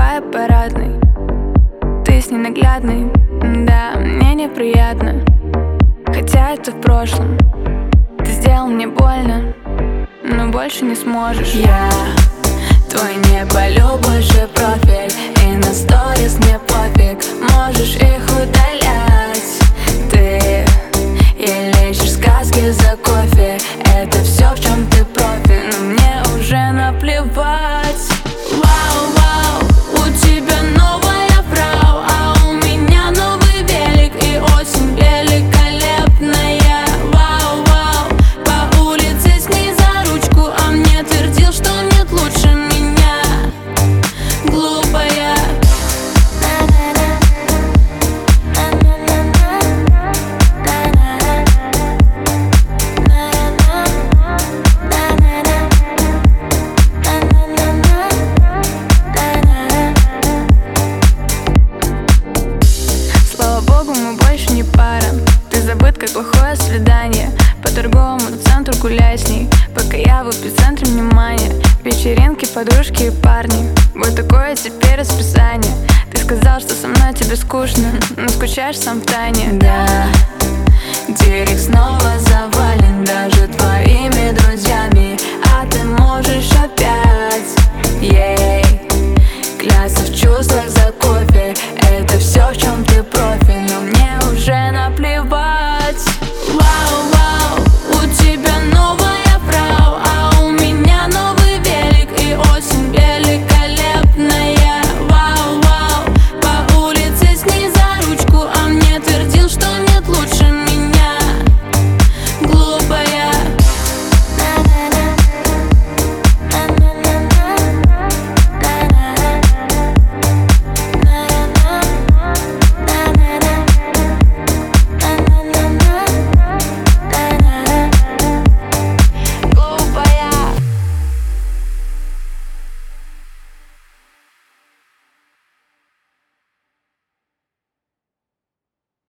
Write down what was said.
Открываю парадный, ты с ненаглядной. Да, мне неприятно, хотя это в прошлом. Ты сделал мне больно, но больше не сможешь. Я твой не полю больше профиль, и на сторис мне пофиг, можешь их удалять. Ты еле ищешь сказки за кофе, это все, в чем ты профи, но мне уже наплевать. Вау-вау, у тебя новая фрау, а у меня новый велик и осень великолепная. Вау-вау, по улице с ней за ручку, а мне твердил, что нет лучше меня. Глупая. Слава богу, мы больше не пара. Ты забыт, как плохое свидание. По торговому центру гуляй с ней, пока я в эпицентре внимания. Вечеринки, подружки и парни, вот такое теперь расписание. Ты сказал, что со мной тебе скучно, но скучаешь сам в тайне. Да, директ снова завален даже твоими друзьями, а ты можешь опять.